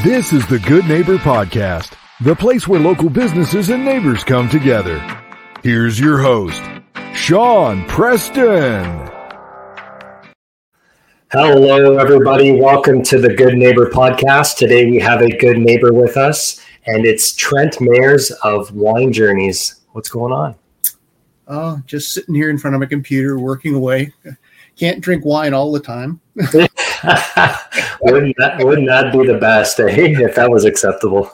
This is the Good Neighbor Podcast, the place where local businesses and neighbors come together. Here's your host, Sean Preston. Hello, everybody. Welcome to the Good Neighbor Podcast. Today we have a good neighbor with us, and it's Trent Mayers of Wine Journeys. What's going on? Oh, just sitting here in front of my computer, working away. Can't drink wine all the time. Wouldn't that be the best, if that was acceptable?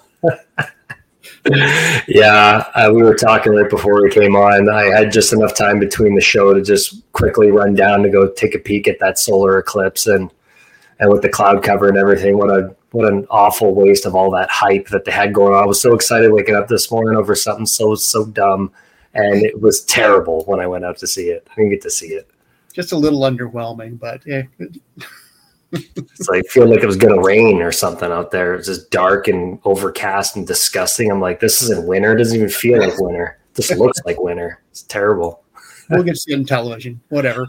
Yeah, we were talking right before we came on. I had just enough time between the show to just quickly run down to go take a peek at that solar eclipse, and with the cloud cover and everything, what an awful waste of all that hype that they had going on. I was so excited waking up this morning over something so dumb, and it was terrible when I went out to see it. I didn't get to see it. Just a little underwhelming, but yeah. It's like, I feel like it was going to rain or something out there. It's just dark and overcast and disgusting. I'm like, this isn't winter. It doesn't even feel like winter. This looks like winter. It's terrible. We'll get to see it on television, whatever.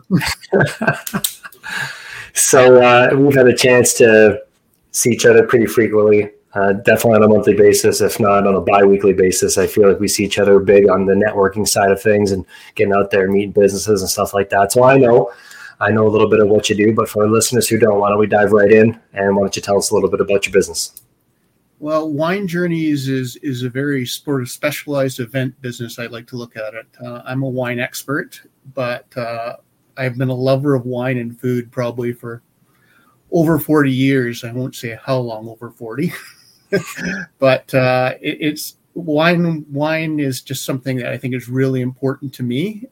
So we've had a chance to see each other pretty frequently, definitely on a monthly basis, if not on a bi-weekly basis. I feel like we see each other big on the networking side of things and getting out there and meeting businesses and stuff like that. So I know a little bit of what you do, but for our listeners who don't, why don't we dive right in, and why don't you tell us a little bit about your business? Well, Wine Journeys is a very sort of specialized event business. I like to look at it. I'm a wine expert, but I've been a lover of wine and food probably for over 40 years. I won't say how long over 40, but it's wine. Wine is just something that I think is really important to me.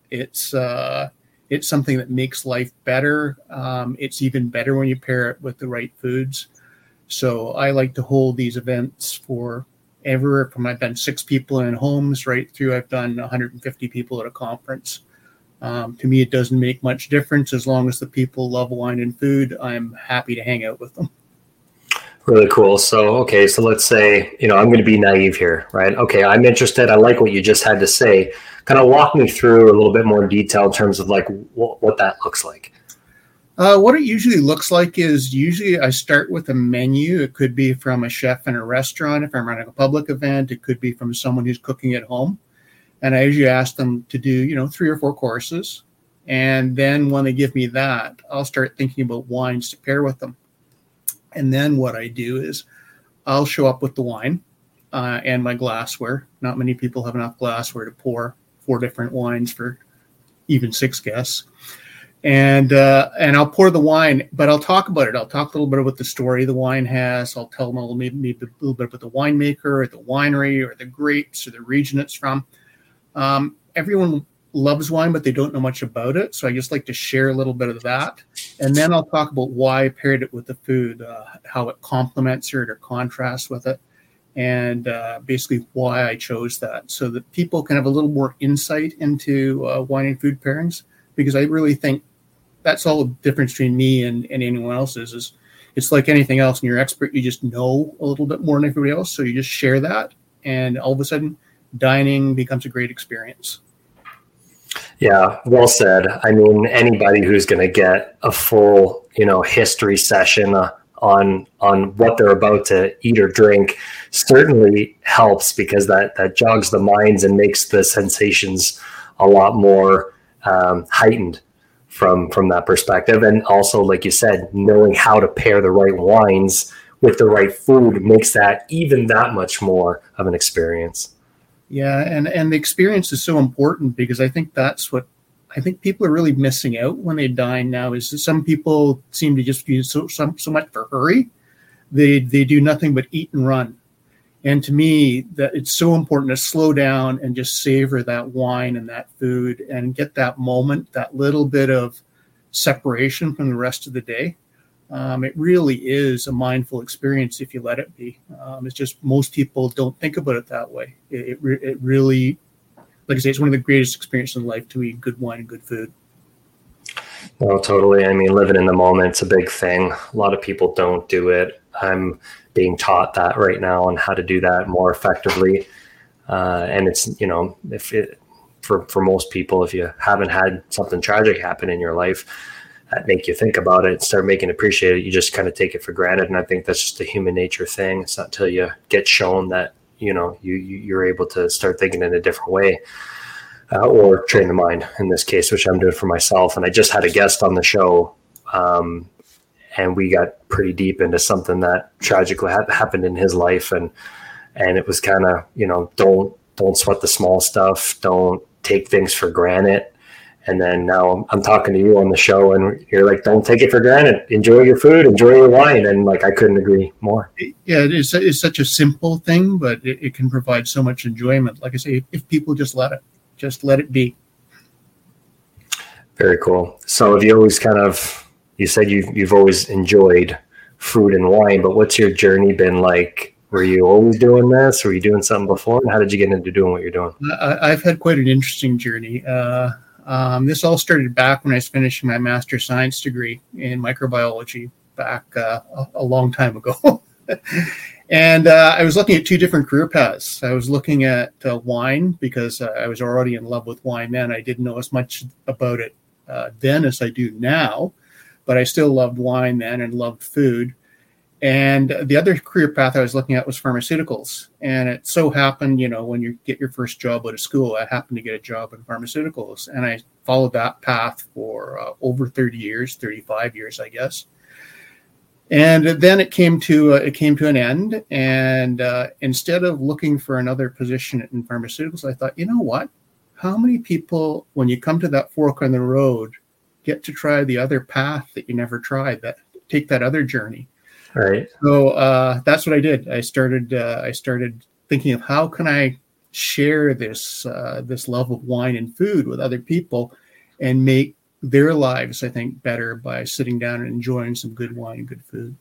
It's something that makes life better. It's even better when you pair it with the right foods. So I like to hold these events for everywhere from I've done 6 people in homes right through I've done 150 people at a conference. To me, it doesn't make much difference. As long as the people love wine and food, I'm happy to hang out with them. Really cool. So let's say, I'm going to be naive here, right? Okay, I'm interested. I like what you just had to say. Kind of walk me through a little bit more detail in terms of like what that looks like. What it usually looks like is usually I start with a menu. It could be from a chef in a restaurant. If I'm running a public event, it could be from someone who's cooking at home. And I usually ask them to do, 3 or 4 courses. And then when they give me that, I'll start thinking about wines to pair with them. And then what I do is I'll show up with the wine and my glassware. Not many people have enough glassware to pour 4 different wines for even 6 guests. And I'll pour the wine, but I'll talk about it. I'll talk a little bit about the story the wine has. I'll tell them maybe a little bit about the winemaker or the winery or the grapes or the region it's from. Everyone loves wine, but they don't know much about it. So I just like to share a little bit of that. And then I'll talk about why I paired it with the food, how it complements it or contrasts with it, and basically why I chose that, so that people can have a little more insight into wine and food pairings, because I really think that's all the difference between me and anyone else is it's like anything else. And you're an expert, you just know a little bit more than everybody else. So you just share that, and all of a sudden dining becomes a great experience. Yeah, well said. I mean, anybody who's going to get a full, history session on what they're about to eat or drink certainly helps, because that jogs the minds and makes the sensations a lot more heightened from that perspective. And also, like you said, knowing how to pair the right wines with the right food makes that even that much more of an experience. Yeah, and the experience is so important, because I think that's what I think people are really missing out when they dine now, is that some people seem to just use so much for hurry. They do nothing but eat and run. And to me, that it's so important to slow down and just savor that wine and that food and get that moment, that little bit of separation from the rest of the day. It really is a mindful experience if you let it be. It's just most people don't think about it that way. It really, like I say, it's one of the greatest experiences in life to eat good wine and good food. No, totally. I mean, living in the moment's a big thing. A lot of people don't do it. I'm being taught that right now on how to do that more effectively. And it's, for most people, if you haven't had something tragic happen in your life, that make you think about it and start making it appreciate it. You just kind of take it for granted. And I think that's just a human nature thing. It's not until you get shown that, you're able to start thinking in a different way, or train the mind in this case, which I'm doing for myself. And I just had a guest on the show, and we got pretty deep into something that tragically happened in his life. And it was kind of, don't sweat the small stuff. Don't take things for granted. And then now I'm talking to you on the show and you're like, don't take it for granted. Enjoy your food, enjoy your wine. And like, I couldn't agree more. Yeah, it's such a simple thing, but it can provide so much enjoyment. Like I say, if people just let it be. Very cool. So have you always you said you've always enjoyed food and wine, but what's your journey been like? Were you always doing this? Were you doing something before? And how did you get into doing what you're doing? I've had quite an interesting journey. This all started back when I was finishing my master's science degree in microbiology back a long time ago. And I was looking at two different career paths. I was looking at wine because I was already in love with wine then. I didn't know as much about it then as I do now, but I still loved wine then and loved food. And the other career path I was looking at was pharmaceuticals. And it so happened, when you get your first job out of school, I happened to get a job in pharmaceuticals. And I followed that path for over 30 years, 35 years, I guess. And then it came to an end. And instead of looking for another position in pharmaceuticals, I thought, you know what? How many people, when you come to that fork in the road, get to try the other path that you never tried, that take that other journey? Right. So that's what I did. I started thinking of how can I share this love of wine and food with other people and make their lives, I think, better by sitting down and enjoying some good wine and good food.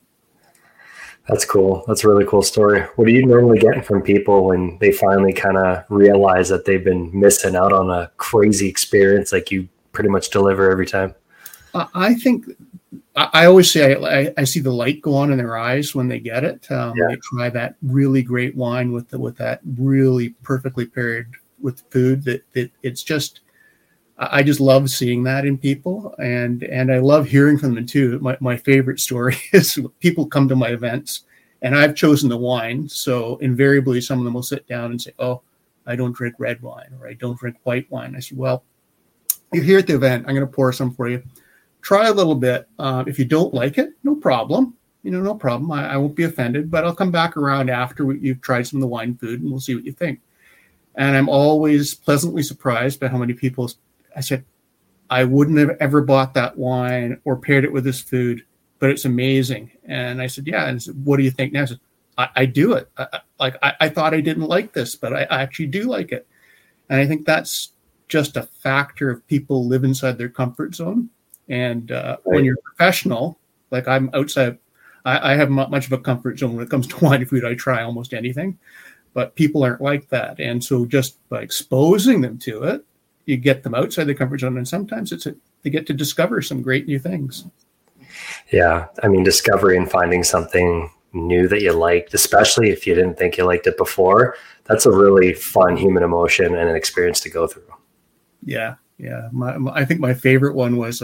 That's cool. That's a really cool story. What are you normally getting from people when they finally kind of realize that they've been missing out on a crazy experience like you pretty much deliver every time? I think I always say I see the light go on in their eyes when they get it. They try that really great wine with that really perfectly paired with food. That it's just, I just love seeing that in people, and I love hearing from them too. My favorite story is people come to my events, and I've chosen the wine, so invariably some of them will sit down and say, "Oh, I don't drink red wine, or I don't drink white wine." I said, "Well, you're here at the event. I'm going to pour some for you. Try a little bit. If you don't like it, no problem. No problem. I won't be offended, but I'll come back around after you've tried some of the wine food and we'll see what you think." And I'm always pleasantly surprised by how many people I said, "I wouldn't have ever bought that wine or paired it with this food, but it's amazing." And I said, "Yeah." And I said, "What do you think now?" I said, I do it. I thought I didn't like this, but I actually do like it. And I think that's just a factor of people live inside their comfort zone. And when you're a professional, like I'm outside, I have not much of a comfort zone when it comes to wine and food. I try almost anything, but people aren't like that. And so just by exposing them to it, you get them outside the comfort zone. And sometimes they get to discover some great new things. Yeah. I mean, discovery and finding something new that you liked, especially if you didn't think you liked it before, that's a really fun human emotion and an experience to go through. Yeah. Yeah, I think my favorite one was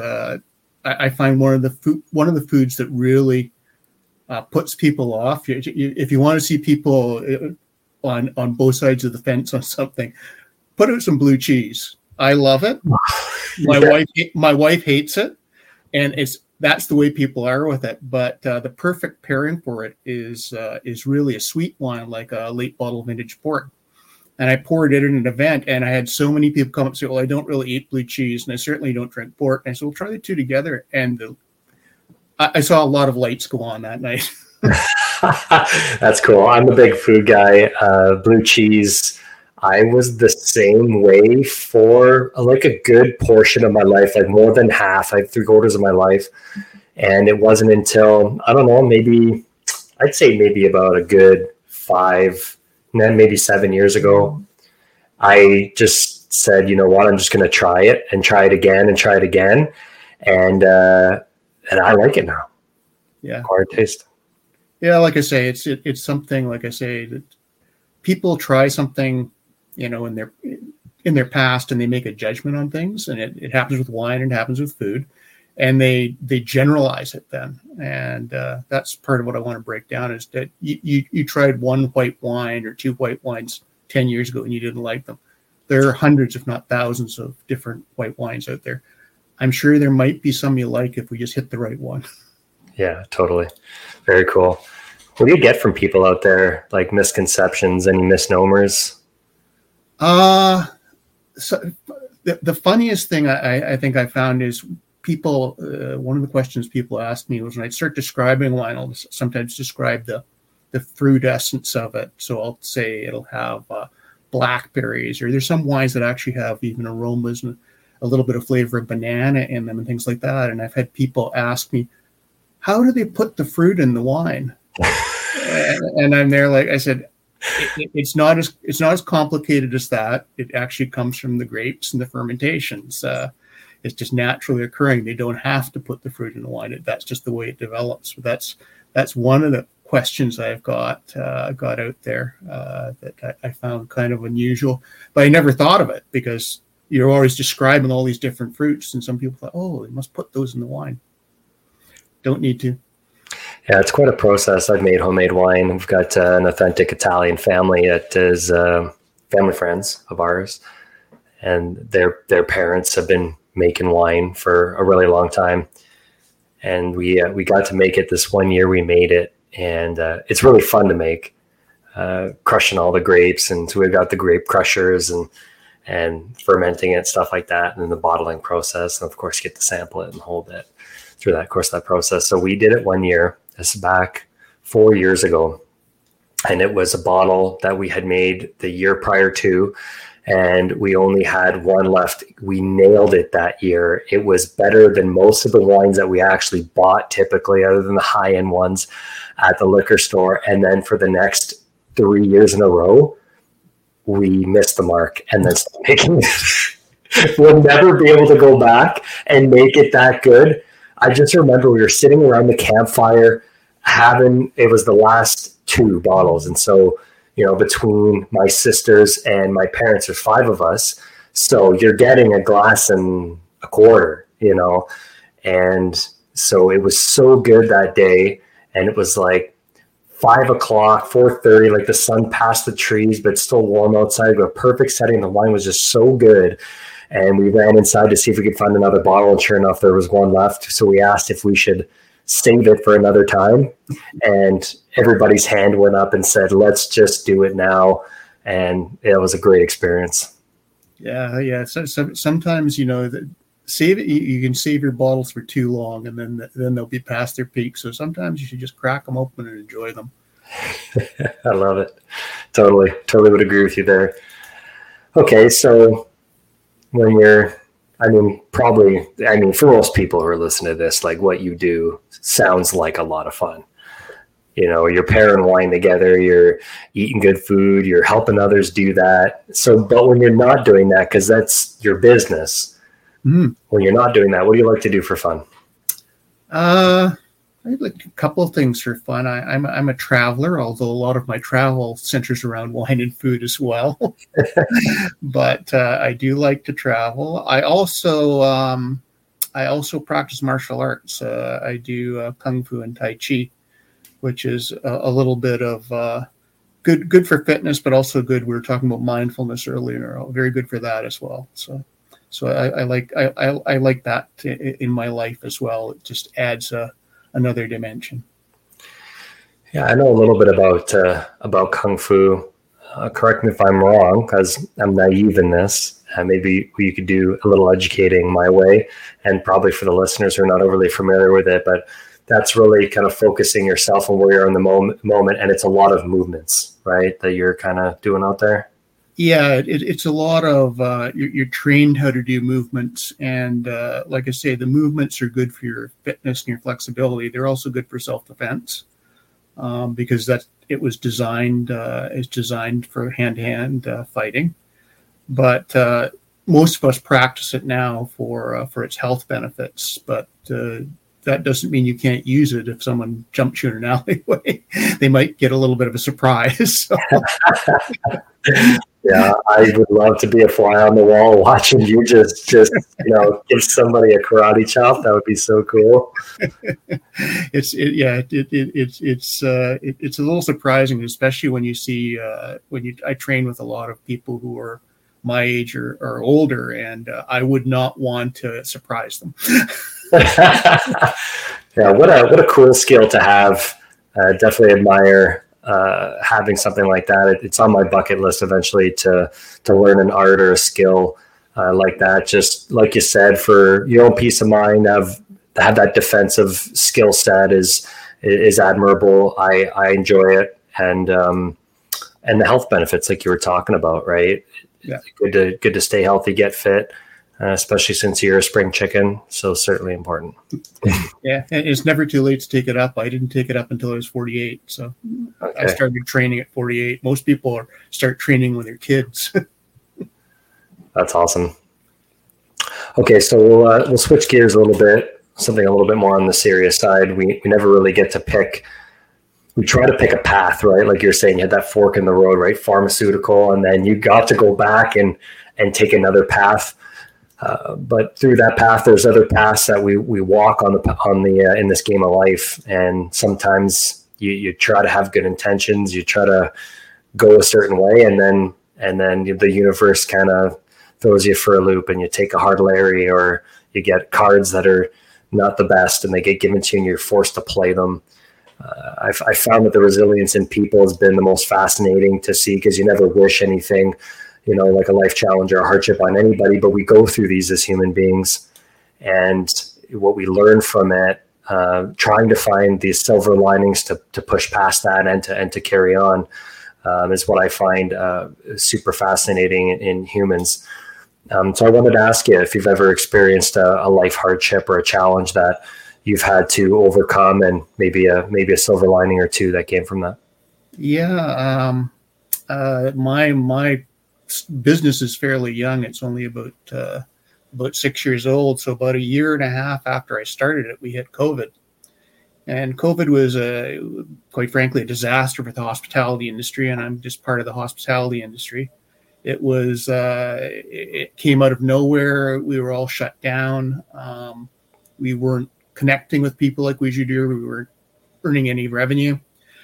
I find one of the foods that really puts people off. If you want to see people on both sides of the fence on something, put out some blue cheese. I love it. My wife hates it, and that's the way people are with it. But the perfect pairing for it is really a sweet wine like a late bottle vintage port. And I poured it at an event, and I had so many people come up and say, "Well, I don't really eat blue cheese, and I certainly don't drink port." And I said, "Well, try the two together." And I saw a lot of lights go on that night. That's cool. I'm a big food guy. Blue cheese, I was the same way for like a good portion of my life, like more than half, like 3/4 of my life. And it wasn't until, I don't know, I'd say maybe about a good 5 and then maybe 7 years ago, I just said, you know what, I'm just going to try it and try it again and try it again. And I like it now. Yeah. Hard taste. Yeah. Like I say, it's something, like I say, that people try something, in their past, and they make a judgment on things, and it happens with wine and it happens with food. and they generalize it then. And that's part of what I want to break down, is that you tried one white wine or two white wines 10 years ago and you didn't like them. There are hundreds, if not thousands, of different white wines out there. I'm sure there might be some you like if we just hit the right one. Yeah, totally. Very cool. What do you get from people out there, like misconceptions, any misnomers? So the funniest thing I think I found is people, one of the questions people asked me was, when I start describing wine, I'll sometimes describe the fruit essence of it. So I'll say it'll have blackberries, or there's some wines that actually have even aromas and a little bit of flavor of banana in them and things like that. And I've had people ask me, how do they put the fruit in the wine? And I'm there, like I said, it's not as complicated as that. It actually comes from the grapes and the fermentations. It's just naturally occurring. They don't have to put the fruit in the wine. That's just the way it develops. But that's one of the questions I've got out there that I found kind of unusual. But I never thought of it, because you're always describing all these different fruits, and some people thought, oh, they must put those in the wine. Don't need to. Yeah, it's quite a process. I've made homemade wine. We've got an authentic Italian family that is family friends of ours, and their parents have been making wine for a really long time. And we got to make it this one year. We made it, and it's really fun to make, crushing all the grapes. And so we've got the grape crushers and fermenting it, stuff like that, and then the bottling process. And of course, you get to sample it and hold it through that process. So we did it one year. This is back 4 years ago. And it was a bottle that we had made the year prior to, and we only had one left. We nailed it that year. It was better than most of the wines that we actually bought typically, other than the high-end ones at the liquor store. And then for the next 3 years in a row, we missed the mark and then stopped making it. We'll never be able to go back and make it that good. I just remember we were sitting around the campfire it was the last 2 bottles. And so, between my sisters and my parents, there's 5 of us. So you're getting a glass and a quarter, and so it was so good that day. And it was like 5 o'clock, 4:30, like the sun passed the trees, but still warm outside. A perfect setting. The wine was just so good. And we ran inside to see if we could find another bottle. And sure enough, there was one left. So we asked if we should save it for another time. And everybody's hand went up and said, let's just do it now. And it was a great experience. Yeah. So sometimes, save it. You can save your bottles for too long, and then they'll be past their peak. So sometimes you should just crack them open and enjoy them. I love it. Totally would agree with you there. Okay. So when for most people who are listening to this, like what you do sounds like a lot of fun. You're pairing wine together, you're eating good food, you're helping others do that. So, but when you're not doing that, because that's your business, when you're not doing that, what do you like to do for fun? I like a couple of things for fun. I'm a traveler, although a lot of my travel centers around wine and food as well. But I do like to travel. I also practice martial arts. I do Kung Fu and Tai Chi, which is a little bit of good for fitness, but also good. We were talking about mindfulness earlier. Very good for that as well. So I like that in my life as well. It just adds another dimension. Yeah, I know a little bit about Kung Fu. Correct me if I'm wrong, because I'm naive in this. Maybe you could do a little educating my way, and probably for the listeners who are not overly familiar with it, but that's really kind of focusing yourself on where you're in the moment, and it's a lot of movements, right, that you're kind of doing out there? Yeah, it's a lot of, you're trained how to do movements. And like I say, the movements are good for your fitness and your flexibility. They're also good for self-defense because it was designed for hand-to-hand fighting. But most of us practice it now for its health benefits. But that doesn't mean you can't use it if someone jumps you in an alleyway. They might get a little bit of a surprise. So. Yeah, I would love to be a fly on the wall watching you just give somebody a karate chop. That would be so cool. It's a little surprising, especially when you see I train with a lot of people who are my age or older, and I would not want to surprise them. Yeah, what a cool skill to have. Definitely admire having something like that. It's on my bucket list eventually to learn an art or a skill like that. Just like you said, for your own peace of mind, have that defensive skill set is admirable. I enjoy it, and the health benefits like you were talking about, right? Yeah. Good to stay healthy, get fit. Especially since you're a spring chicken, so certainly important. Yeah, and it's never too late to take it up. I didn't take it up until I was 48, so okay. I started training at 48. Most people start training when they're kids. That's awesome. Okay, so we'll switch gears a little bit, something a little bit more on the serious side. We never really get to pick. We try to pick a path, right? Like you're saying, you had that fork in the road, right? Pharmaceutical, and then you got to go back and take another path. But through that path, there's other paths that we walk on the in this game of life, and sometimes you try to have good intentions, you try to go a certain way, and then the universe kind of throws you for a loop, and you take a hard Larry, or you get cards that are not the best, and they get given to you, and you're forced to play them. I found that the resilience in people has been the most fascinating to see, because you never wish anything, like a life challenge or a hardship on anybody, but we go through these as human beings. And what we learn from it, trying to find these silver linings to push past that and to carry on, is what I find super fascinating in humans. So I wanted to ask you if you've ever experienced a life hardship or a challenge that you've had to overcome, and maybe a silver lining or two that came from that. Yeah. My business is fairly young. It's only about 6 years old. So about a year and a half after I started it, we hit COVID. And COVID was, quite frankly, a disaster for the hospitality industry. And I'm just part of the hospitality industry. It was, it came out of nowhere. We were all shut down. We weren't connecting with people like we usually do. We weren't earning any revenue.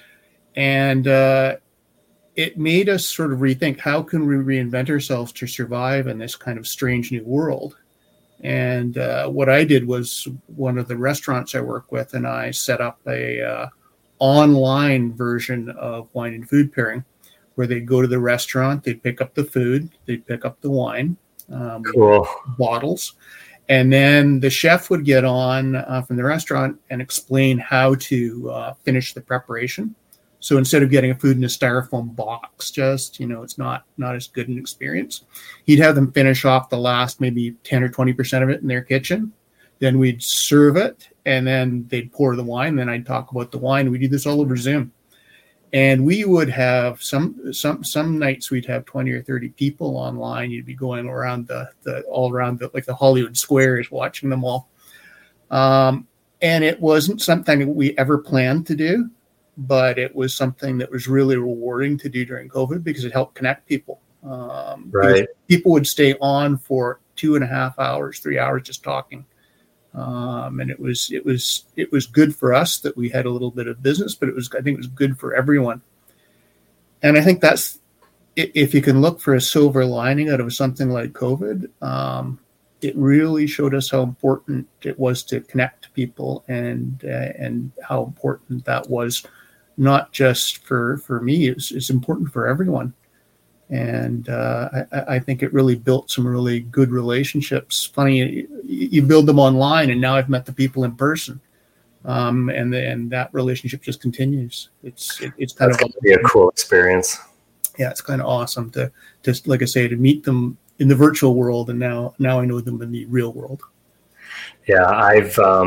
And it made us sort of rethink, how can we reinvent ourselves to survive in this kind of strange new world? And what I did was, one of the restaurants I work with and I set up a online version of wine and food pairing, where they'd go to the restaurant, they'd pick up the food, they'd pick up the wine, cool. bottles, and then the chef would get on from the restaurant and explain how to finish the preparation. So instead of getting a food in a styrofoam box, it's not as good an experience. He'd have them finish off the last maybe 10 or 20% of it in their kitchen. Then we'd serve it, and then they'd pour the wine. Then I'd talk about the wine. We do this all over Zoom. And we would have some nights we'd have 20 or 30 people online. You'd be going around all around like the Hollywood squares, watching them all. And it wasn't something we ever planned to do, but it was something that was really rewarding to do during COVID, because it helped connect people. Right. People would stay on for 2.5 hours, 3 hours just talking. And it was good for us that we had a little bit of business, but I think it was good for everyone. And I think that's, if you can look for a silver lining out of something like COVID, it really showed us how important it was to connect to people, and how important that was, not just for me, it's important for everyone. And I think it really built some really good relationships. Funny, you build them online, and now I've met the people in person, and that relationship just continues. It's kind of be a cool experience. Yeah, it's kind of awesome to like I say, to meet them in the virtual world, and now I know them in the real world. Yeah, I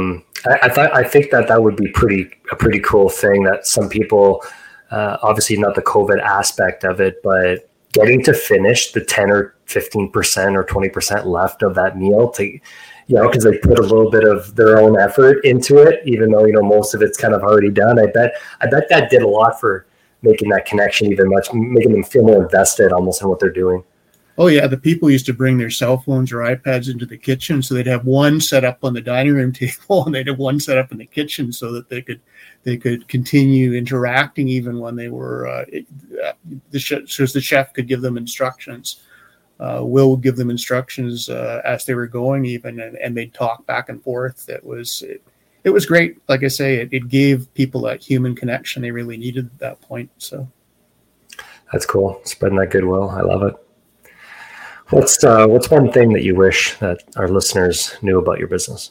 think that would be a pretty cool thing, that some people, obviously not the COVID aspect of it, but getting to finish the 10 or 15% or 20% left of that meal, to, because they put a little bit of their own effort into it, even though, most of it's kind of already done. I bet that did a lot for making that connection even much, making them feel more invested almost in what they're doing. Oh yeah, the people used to bring their cell phones or iPads into the kitchen, so they'd have one set up on the dining room table, and they'd have one set up in the kitchen, so that they could continue interacting even when they were the chef could give them instructions. Will would give them instructions as they were going, even, and they'd talk back and forth. It was great. Like I say, it gave people that human connection they really needed at that point. So that's cool. Spreading that goodwill. I love it. What's one thing that you wish that our listeners knew about your business?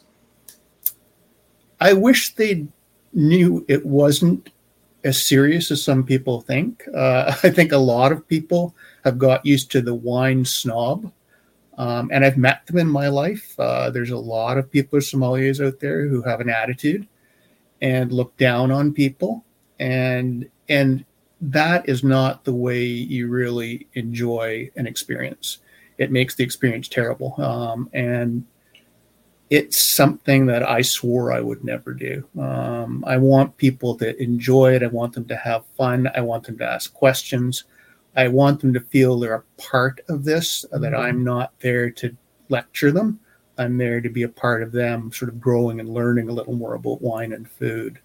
I wish they knew it wasn't as serious as some people think. I think a lot of people have got used to the wine snob, and I've met them in my life. There's a lot of people, sommeliers out there, who have an attitude and look down on people, and that is not the way you really enjoy an experience. It makes the experience terrible. And it's something that I swore I would never do. I want people to enjoy it. I want them to have fun. I want them to ask questions. I want them to feel they're a part of this, that I'm not there to lecture them. I'm there to be a part of them sort of growing and learning a little more about wine and food.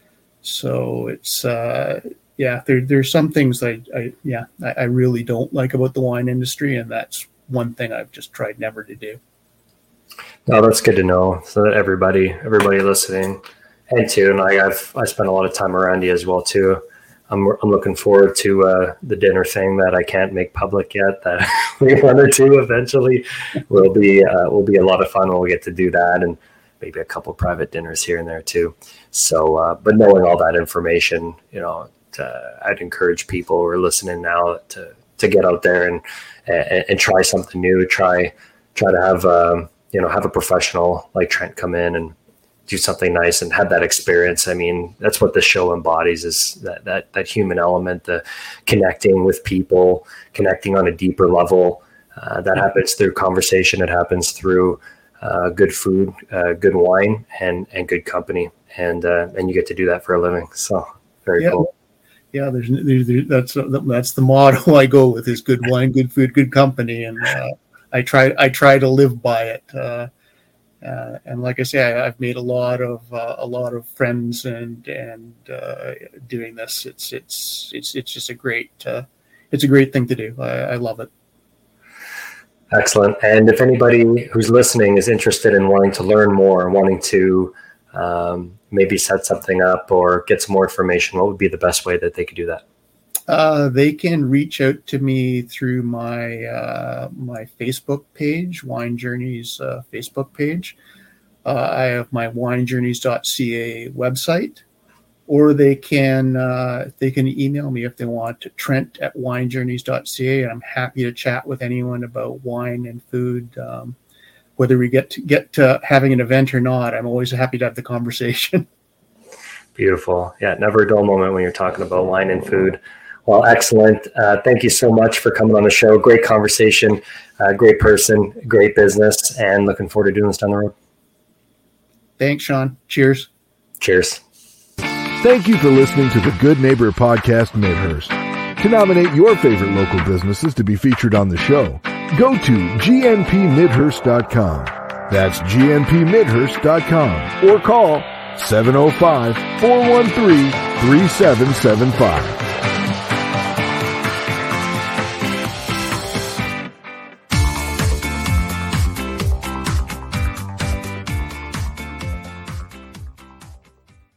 So it's, there's some things I really don't like about the wine industry, and that's one thing I've just tried never to do. No, that's good to know, so that everybody listening, and too, and I spent a lot of time around you as well too. I'm looking forward to the dinner thing that I can't make public yet, that we want to do eventually. Will be a lot of fun when we get to do that, and maybe a couple private dinners here and there too. So, but knowing all that information, I'd encourage people who are listening now to get out there and try something new. Try to have have a professional like Trent come in and do something nice and have that experience. I mean, that's what the show embodies, is that human element, the connecting with people, connecting on a deeper level. That happens through conversation. It happens through good food, good wine, and good company. And you get to do that for a living. So very cool. Yeah, that's the motto I go with, is good wine, good food, good company, and I try to live by it. And like I say, I've made a lot of friends and doing this. It's just a great thing to do. I love it. Excellent. And if anybody who's listening is interested in wanting to learn more, wanting to maybe set something up or get some more information, what would be the best way that they could do that? They can reach out to me through my my Facebook page, Wine Journeys Facebook page. I have my winejourneys.ca website, or they can email me if they want to, Trent@winejourneys.ca, and I'm happy to chat with anyone about wine and food. Whether we get to having an event or not, I'm always happy to have the conversation. Beautiful. Yeah, never a dull moment when you're talking about wine and food. Well, excellent. Thank you so much for coming on the show. Great conversation, great person, great business, and looking forward to doing this down the road. Thanks, Sean. Cheers. Cheers. Thank you for listening to the Good Neighbor Podcast Midhurst. To nominate your favorite local businesses to be featured on the show, go to gnpmidhurst.com. That's gnpmidhurst.com, or call 705-413-3775.